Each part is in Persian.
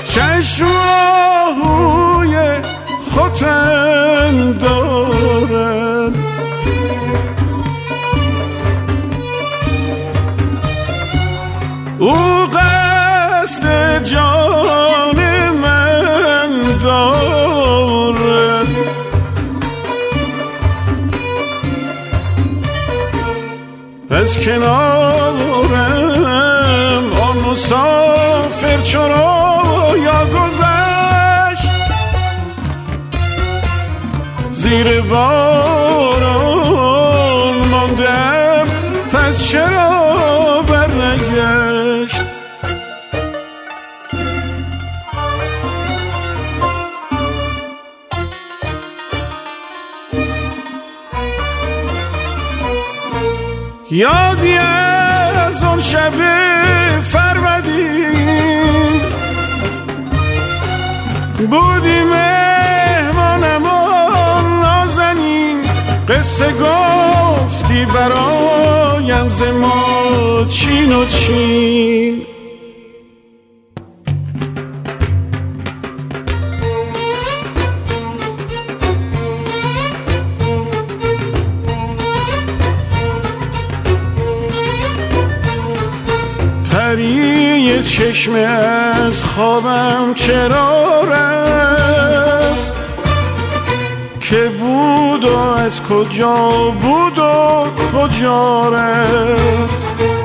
چشمای ختن دارد. او قصد جان من دارد. از کنارم آن مسافر چرا یا گذشت، زیر باران ماندم پس چرا برنگشت. یادی از اون شب فرودین بودی مهمانمان نازنین، قصه گفتی برایم ز ما چین و چین. پری چشم از خوابم چرا رفت، که بود و از کجا بود و کجا رفت.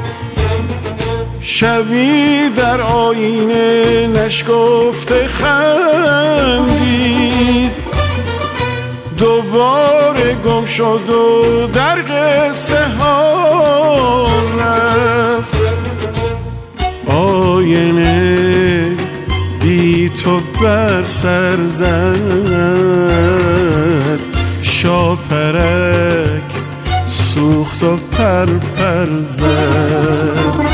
شبی در آینه نشکفته خندید، دوباره گم شد و در قصه ها رفت. آینه بی تو بر سر زد، شاپرک سوخت و پر زد.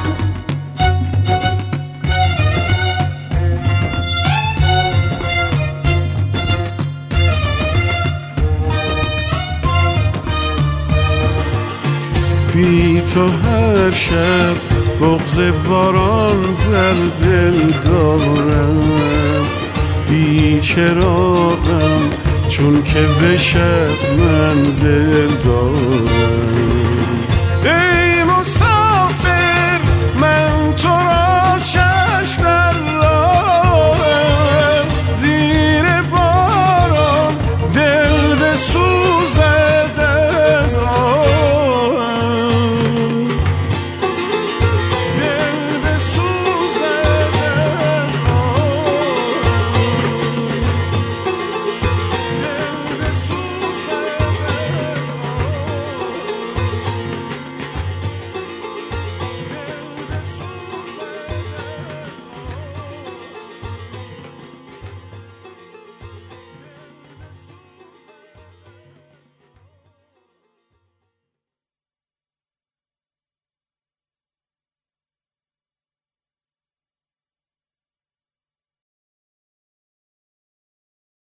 بی تو هر شب بغض باران بر دل دارم، بی چراغم چون که به شب منزل دارم.